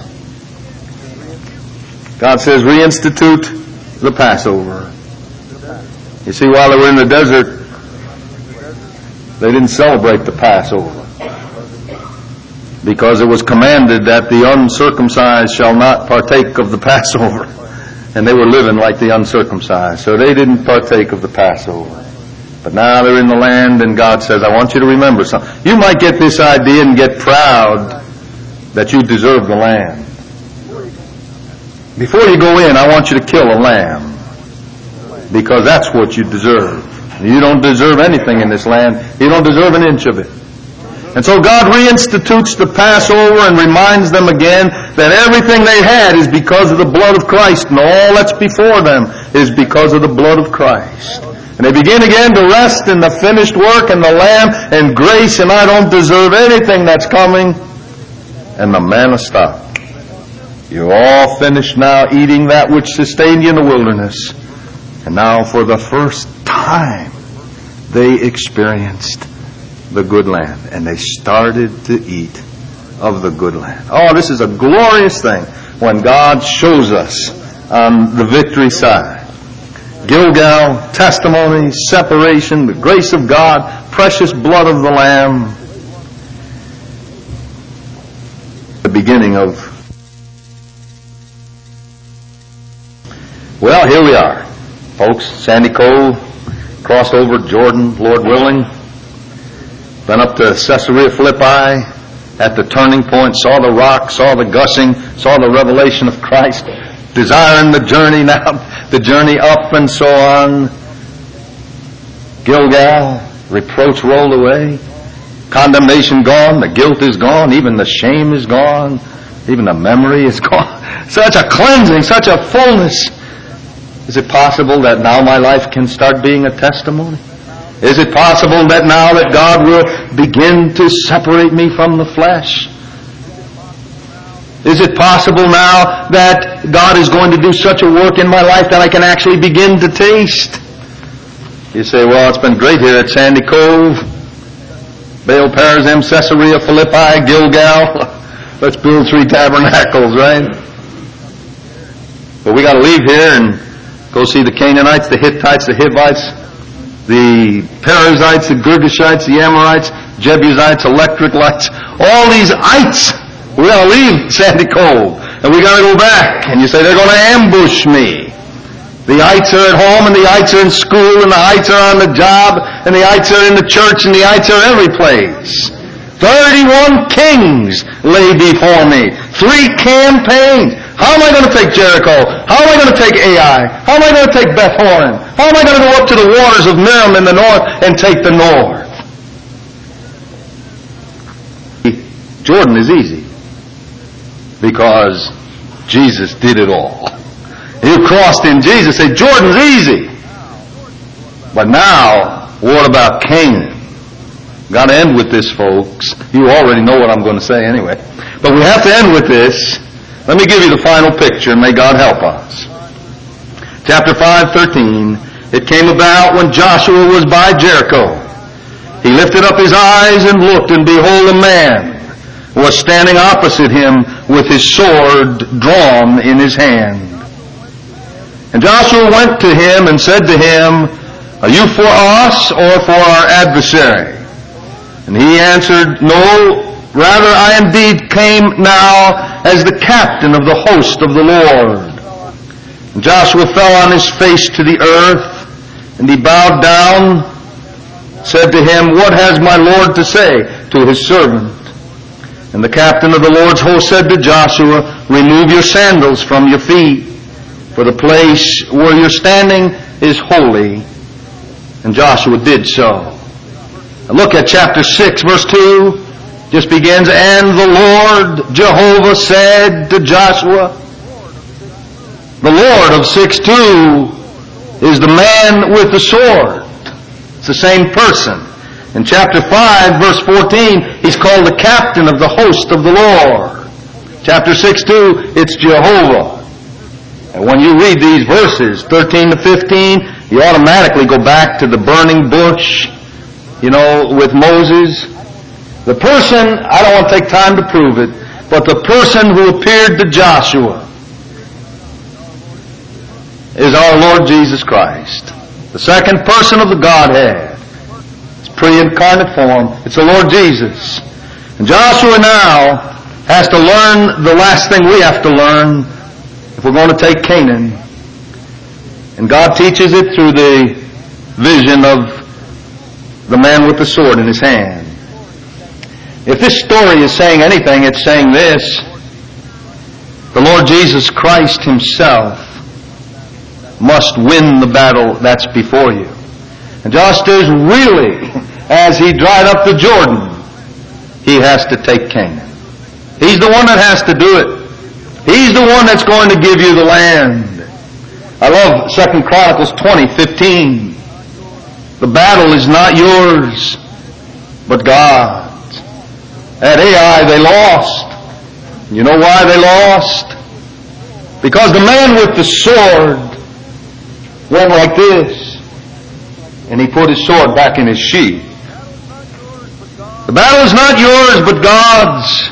God says, reinstitute the Passover. You see, while they were in the desert, they didn't celebrate the Passover because it was commanded that the uncircumcised shall not partake of the Passover. And they were living like the uncircumcised, so they didn't partake of the Passover. But now they're in the land, and God says, I want you to remember something. You might get this idea and get proud that you deserve the land. Before you go in, I want you to kill a lamb, because that's what you deserve. You don't deserve anything in this land. You don't deserve an inch of it. And so God reinstitutes the Passover and reminds them again that everything they had is because of the blood of Christ, and all that's before them is because of the blood of Christ. And they begin again to rest in the finished work and the Lamb and grace, and I don't deserve anything that's coming. And the manna stopped. You're all finished now eating that which sustained you in the wilderness. And now for the first time, they experienced the good land. And they started to eat of the good land. Oh, this is a glorious thing when God shows us on the victory side. Gilgal, testimony, separation, the grace of God, precious blood of the Lamb. The beginning of... Well, here we are, folks. Sandy Cove, crossed over Jordan, Lord willing. Been up to Caesarea Philippi, at the turning point, saw the rock, saw the gushing, saw the revelation of Christ, desiring the journey now, the journey up and so on. Gilgal, reproach rolled away, condemnation gone, the guilt is gone, even the shame is gone, even the memory is gone. Such a cleansing, such a fullness. Is it possible that now my life can start being a testimony? Is it possible that now that God will begin to separate me from the flesh? Is it possible now that God is going to do such a work in my life that I can actually begin to taste? You say, well, it's been great here at Sandy Cove, Baal Perazim, Caesarea Philippi, Gilgal. Let's build 3 tabernacles, right? But we got to leave here and go see the Canaanites, the Hittites, the Hivites, the Perizzites, the Girgashites, the Amorites, Jebusites, electric lights, all these ites. We got to leave Sandy Cove, and we got to go back. And you say, they're going to ambush me. The ites are at home, and the ites are in school, and the ites are on the job, and the ites are in the church, and the ites are every place. 31 kings lay before me. 3 campaigns. How am I going to take Jericho? How am I going to take Ai? How am I going to take Beth Horon? How am I going to go up to the waters of Merom in the north and take the north? Jordan is easy because Jesus did it all. You crossed in Jesus. Say, Jordan's easy. But now, what about Canaan? Got to end with this, folks. You already know what I'm going to say anyway. But we have to end with this. Let me give you the final picture, and may God help us. Chapter 5:13. It came about when Joshua was by Jericho. He lifted up his eyes and looked, and behold, a man was standing opposite him with his sword drawn in his hand. And Joshua went to him and said to him, are you for us or for our adversary? And he answered, no, rather I indeed came now as the captain of the host of the Lord. And Joshua fell on his face to the earth, and he bowed down, said to him, what has my Lord to say to his servant? And the captain of the Lord's host said to Joshua, remove your sandals from your feet, for the place where you're standing is holy. And Joshua did so. Now look at chapter 6, verse 2. Just begins, and the Lord Jehovah said to Joshua. The Lord of 6:2 is the man with the sword. It's the same person. In chapter 5, verse 14, he's called the captain of the host of the Lord. Chapter 6:2, it's Jehovah. And when you read these verses, 13 to 15, you automatically go back to the burning bush, with Moses. The person, I don't want to take time to prove it, but the person who appeared to Joshua is our Lord Jesus Christ. The second person of the Godhead. It's pre-incarnate form. It's the Lord Jesus. And Joshua now has to learn the last thing we have to learn if we're going to take Canaan. And God teaches it through the vision of the man with the sword in his hand. If this story is saying anything, it's saying this. The Lord Jesus Christ himself must win the battle that's before you. And just as really as he dried up the Jordan, he has to take Canaan. He's the one that has to do it. He's the one that's going to give you the land. I love 2 Chronicles 20:15. The battle is not yours, but God's. At Ai, they lost. You know why they lost? Because the man with the sword went like this, and he put his sword back in his sheath. The battle is not yours, but God's.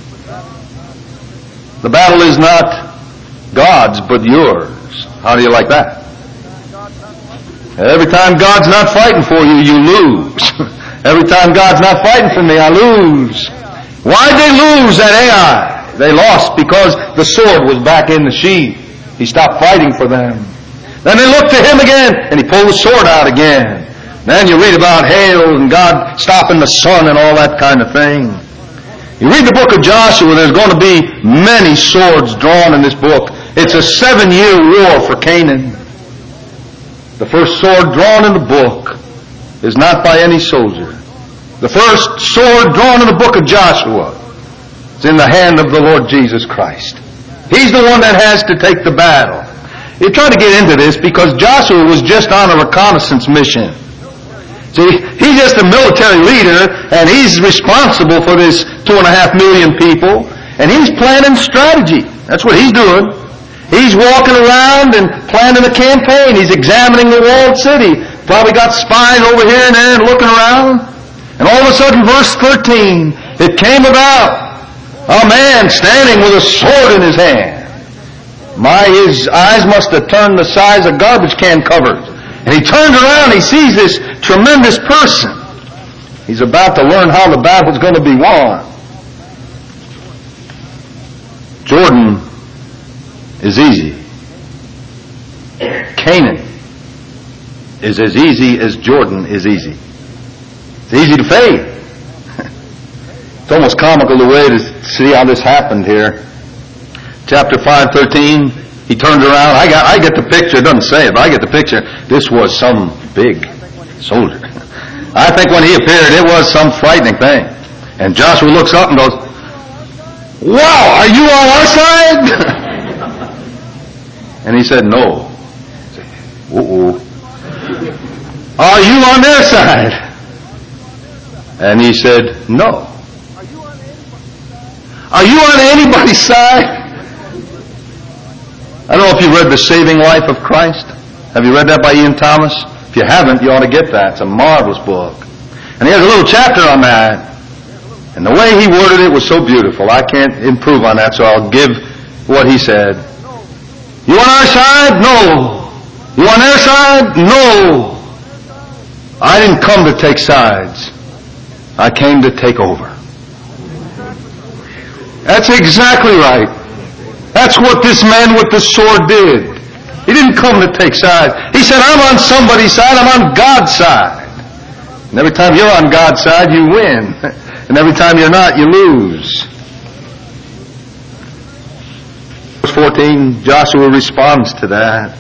The battle is not God's, but yours. How do you like that? Every time God's not fighting for you, you lose. Every time God's not fighting for me, I lose. Why did they lose at Ai? They lost because the sword was back in the sheath. He stopped fighting for them. Then they looked to him again, and he pulled the sword out again. Then you read about hail and God stopping the sun and all that kind of thing. You read the book of Joshua, there's going to be many swords drawn in this book. It's a 7-year war for Canaan. The first sword drawn in the book is not by any soldier. The first sword drawn in the book of Joshua is in the hand of the Lord Jesus Christ. He's the one that has to take the battle. You try to get into this because Joshua was just on a reconnaissance mission. See, he's just a military leader, and he's responsible for this 2.5 million people, and he's planning strategy. That's what he's doing. He's walking around and planning a campaign. He's examining the walled city. Probably got spies over here and there and looking around. And all of a sudden, verse 13, it came about a man standing with a sword in his hand. His eyes must have turned the size of garbage can covers. And he turns around, he sees this tremendous person. He's about to learn how the battle's going to be won. Jordan is easy. Canaan is as easy as Jordan is easy. It's easy to fade. It's almost comical the way to see how this happened here. Chapter 5:13, he turns around. I get the picture. It doesn't say it, but I get the picture. This was some big soldier. I think when he appeared, it was some frightening thing. And Joshua looks up and goes, "Wow, are you on our side?" And he said, "No." "Uh-oh. Are you on their side?" And he said, "No." Are you on anybody's side? I don't know if you've read The Saving Life of Christ. Have you read that by Ian Thomas? If you haven't, you ought to get that. It's a marvelous book. And he has a little chapter on that. And the way he worded it was so beautiful. I can't improve on that, so I'll give what he said. You on our side? No. You on their side? No. I didn't come to take sides. I came to take over. That's exactly right. That's what this man with the sword did. He didn't come to take sides. He said, I'm on somebody's side, I'm on God's side. And every time you're on God's side, you win. And every time you're not, you lose. Verse 14, Joshua responds to that.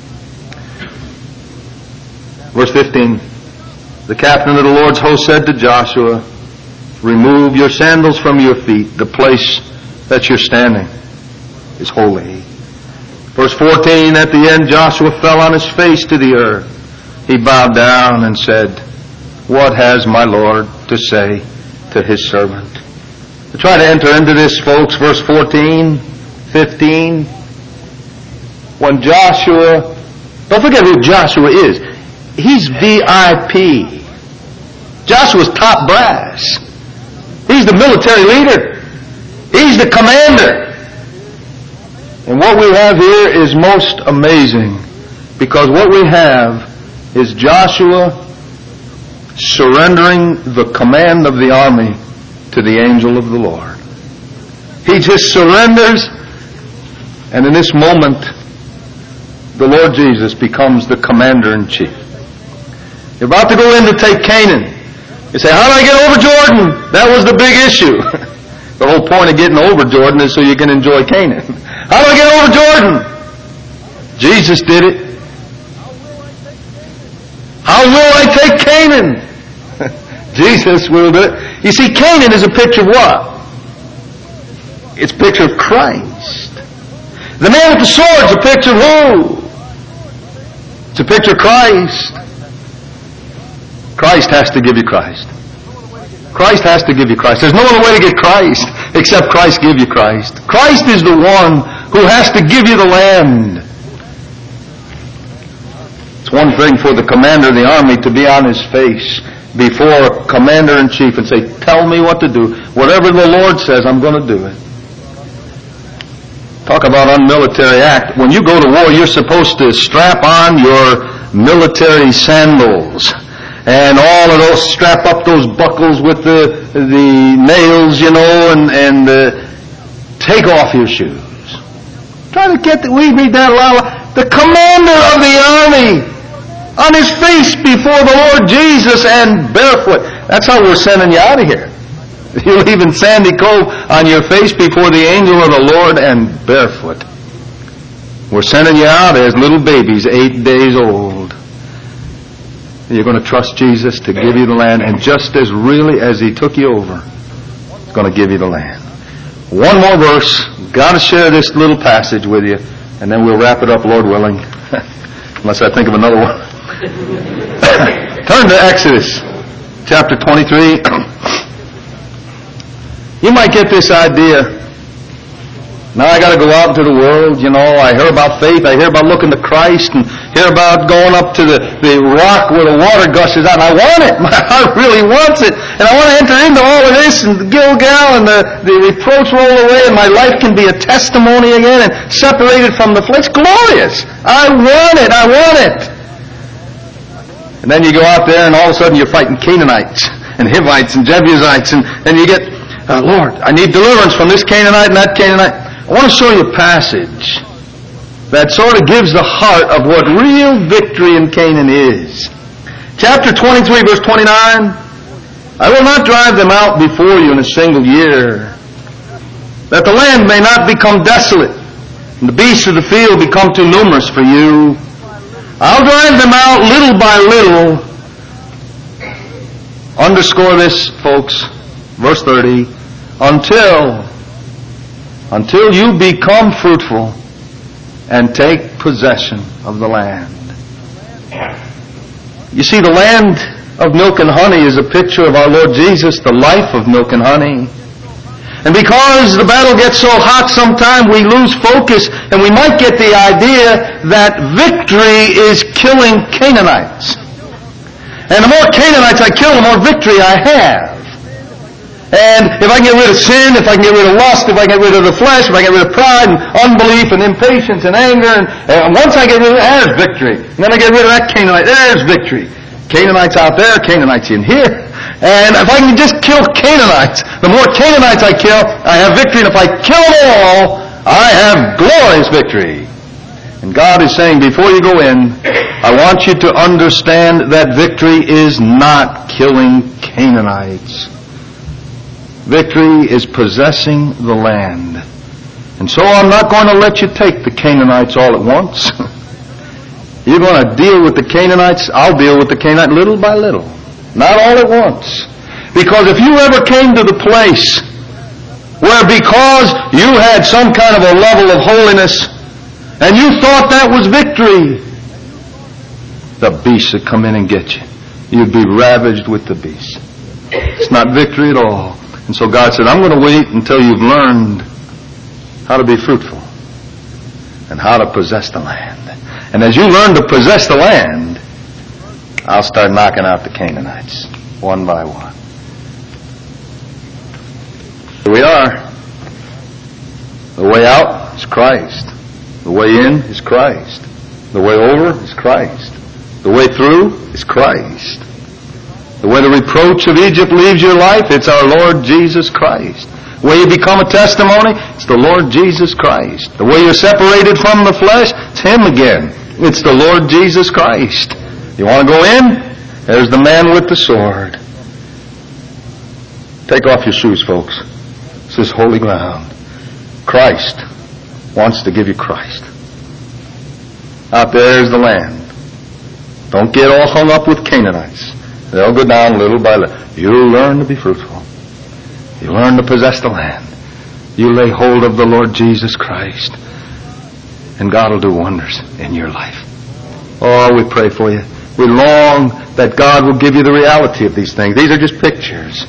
Verse 15, the captain of the Lord's host said to Joshua, remove your sandals from your feet. The place that you're standing is holy. Verse 14, at the end, Joshua fell on his face to the earth. He bowed down and said, what has my Lord to say to his servant? To try to enter into this, folks, verse 14, 15. When Joshua, don't forget who Joshua is. He's VIP. Joshua's top brass. He's the military leader. He's the commander. And what we have here is most amazing, because what we have is Joshua surrendering the command of the army to the angel of the Lord. He just surrenders, and in this moment, the Lord Jesus becomes the commander-in-chief. You're about to go in to take Canaan. You say, how do I get over Jordan? That was the big issue. The whole point of getting over Jordan is so you can enjoy Canaan. How do I get over Jordan? Jesus did it. How will I take Canaan? Jesus will do it. You see, Canaan is a picture of what? It's a picture of Christ. The man with the sword is a picture of who? It's a picture of Christ. Christ has to give you Christ. Christ has to give you Christ. There's no other way to get Christ except Christ give you Christ. Christ is the one who has to give you the land. It's one thing for the commander of the army to be on his face before commander-in-chief and say, tell me what to do. Whatever the Lord says, I'm going to do it. Talk about unmilitary act. When you go to war, you're supposed to strap on your military sandals. And all of those, strap up those buckles with the nails, and take off your shoes. Try to get we read that a lot. The commander of the army on his face before the Lord Jesus and barefoot. That's how we're sending you out of here. You're leaving Sandy Cove on your face before the angel of the Lord and barefoot. We're sending you out as little babies, 8 days old. You're going to trust Jesus to give you the land, and just as really as He took you over, He's going to give you the land. One more verse. Got to share this little passage with you, and then we'll wrap it up, Lord willing. Unless I think of another one. Turn to Exodus chapter 23. You might get this idea. Now I got to go out into the world, I hear about faith, I hear about looking to Christ, and hear about going up to the rock where the water gushes out, and I want it. My heart really wants it. And I want to enter into all of this, and Gilgal, and the reproach roll away, and my life can be a testimony again, and separated from the flesh. Glorious. I want it. I want it. And then you go out there, and all of a sudden you're fighting Canaanites, and Hivites, and Jebusites, and you get, Lord, I need deliverance from this Canaanite and that Canaanite. I want to show you a passage that sort of gives the heart of what real victory in Canaan is. Chapter 23, verse 29. I will not drive them out before you in a single year, that the land may not become desolate, and the beasts of the field become too numerous for you. I'll drive them out little by little. Underscore this, folks. Verse 30. Until you become fruitful and take possession of the land. You see, the land of milk and honey is a picture of our Lord Jesus, the life of milk and honey. And because the battle gets so hot sometime, we lose focus, and we might get the idea that victory is killing Canaanites. And the more Canaanites I kill, the more victory I have. And if I can get rid of sin, if I can get rid of lust, if I can get rid of the flesh, if I can get rid of pride and unbelief and impatience and anger, and once I get rid of that, there's victory. And then I get rid of that Canaanite, there's victory. Canaanites out there, Canaanites in here. And if I can just kill Canaanites, the more Canaanites I kill, I have victory. And if I kill them all, I have glorious victory. And God is saying, before you go in, I want you to understand that victory is not killing Canaanites. Victory is possessing the land. And so I'm not going to let you take the Canaanites all at once. You're going to deal with the Canaanites. I'll deal with the Canaanites little by little. Not all at once. Because if you ever came to the place where because you had some kind of a level of holiness and you thought that was victory, the beasts would come in and get you. You'd be ravaged with the beasts. It's not victory at all. And so God said, I'm going to wait until you've learned how to be fruitful and how to possess the land. And as you learn to possess the land, I'll start knocking out the Canaanites one by one. Here we are. The way out is Christ. The way in is Christ. The way over is Christ. The way through is Christ. The way the reproach of Egypt leaves your life, it's our Lord Jesus Christ. The way you become a testimony, it's the Lord Jesus Christ. The way you're separated from the flesh, it's Him again. It's the Lord Jesus Christ. You want to go in? There's the man with the sword. Take off your shoes, folks. This is holy ground. Christ wants to give you Christ. Out there's the land. Don't get all hung up with Canaanites. They'll go down little by little. You'll learn to be fruitful. You learn to possess the land. You lay hold of the Lord Jesus Christ. And God will do wonders in your life. Oh, we pray for you. We long that God will give you the reality of these things. These are just pictures.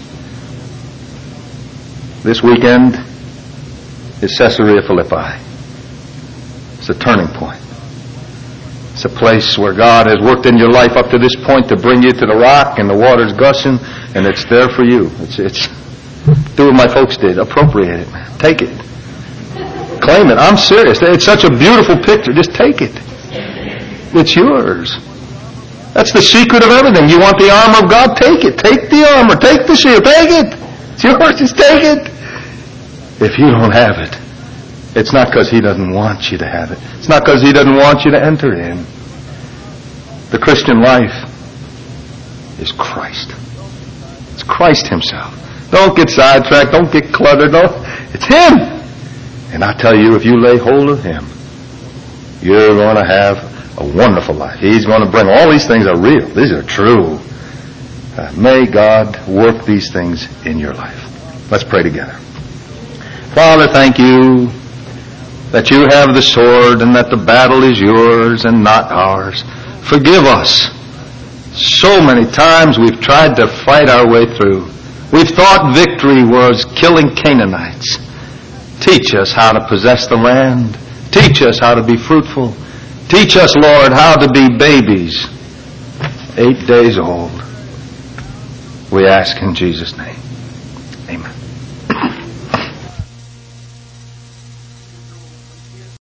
This weekend is Caesarea Philippi. It's a turning point. It's a place where God has worked in your life up to this point to bring you to the rock and the water's gushing, and it's there for you. It's do what my folks did. Appropriate it, man. Take it. Claim it. I'm serious. It's such a beautiful picture. Just take it. It's yours. That's the secret of everything. You want the armor of God? Take it. Take the armor. Take the shield. Take it. It's yours. Just take it. If you don't have it, it's not because He doesn't want you to have it. It's not because He doesn't want you to enter in. The Christian life is Christ. It's Christ Himself. Don't get sidetracked. Don't get cluttered. It's Him. And I tell you, if you lay hold of Him, you're going to have a wonderful life. He's going to bring all these things are real. These are true. May God work these things in your life. Let's pray together. Father, thank you that you have the sword and that the battle is yours and not ours. Forgive us. So many times we've tried to fight our way through. We've thought victory was killing Canaanites. Teach us how to possess the land. Teach us how to be fruitful. Teach us, Lord, how to be babies, 8 days old. We ask in Jesus' name. Amen.